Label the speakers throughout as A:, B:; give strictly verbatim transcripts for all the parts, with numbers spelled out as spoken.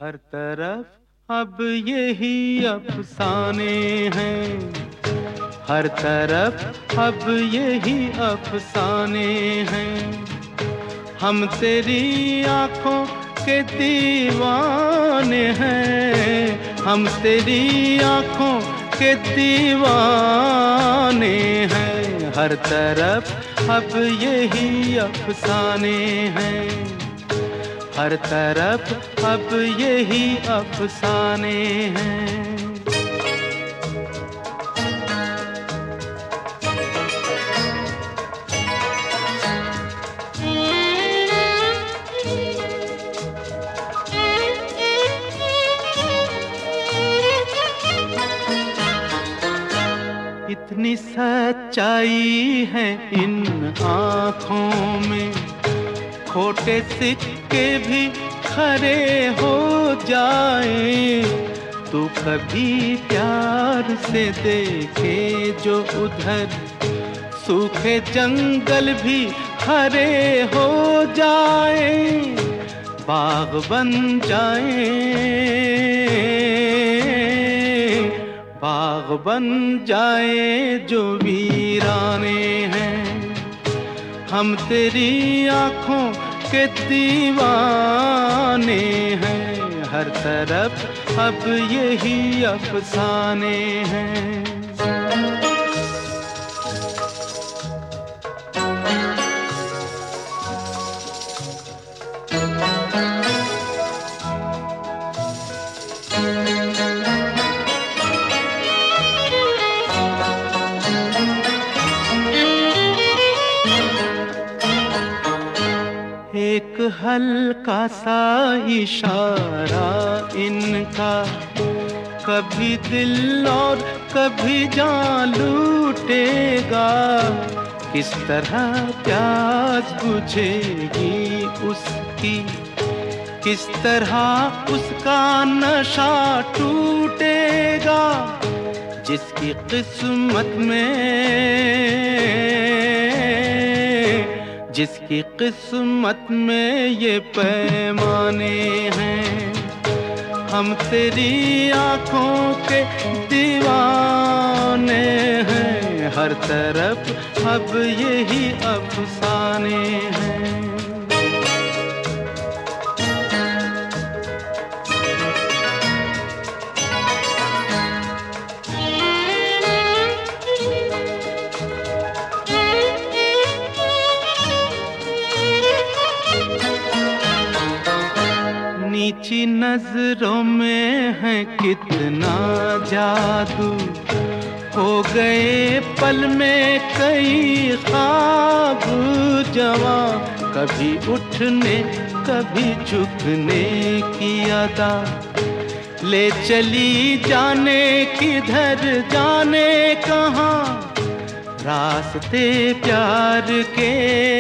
A: हर तरफ अब यही अफसाने हैं, हर तरफ अब यही अफसाने हैं। हम तेरी आँखों के दीवाने हैं, हम तेरी आँखों के दीवाने हैं। हर तरफ अब यही अफसाने हैं, हर तरफ अब यही अफसाने हैं। इतनी सच्चाई है इन आँखों में, खोटे सिक्के भी खरे हो जाए। तू कभी प्यार से देखे जो उधर, सूखे जंगल भी हरे हो जाए, बाग बन जाए, बाग बन जाए जो वीराने हैं। हम तेरी आँखों के दीवाने हैं, हर तरफ अब यही अफसाने हैं। एक हल्का सा इशारा इनका, कभी दिल और कभी जान लूटेगा। किस तरह प्यास बुझेगी उसकी, किस तरह उसका नशा टूटेगा। जिसकी किस्मत में, जिसकी किस्मत में ये पैमाने हैं। हम तेरी आँखों के दीवाने हैं, हर तरफ अब यही अफसाने हैं। नीची नजरों में है कितना जादू, हो गए पल में कई ख्वाब जवां। कभी उठने कभी झुकने की अदा, ले चली जाने किधर जाने कहाँ। रास्ते प्यार के,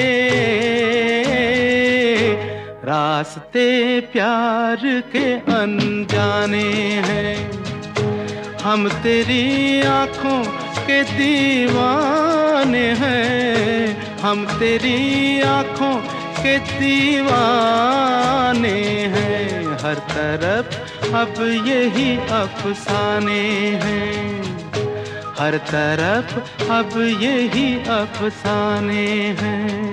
A: रास्ते प्यार के अनजाने हैं। हम तेरी आँखों के दीवाने हैं, हम तेरी आँखों के दीवाने हैं। हर तरफ अब यही अफसाने हैं, हर तरफ अब यही अफसाने हैं।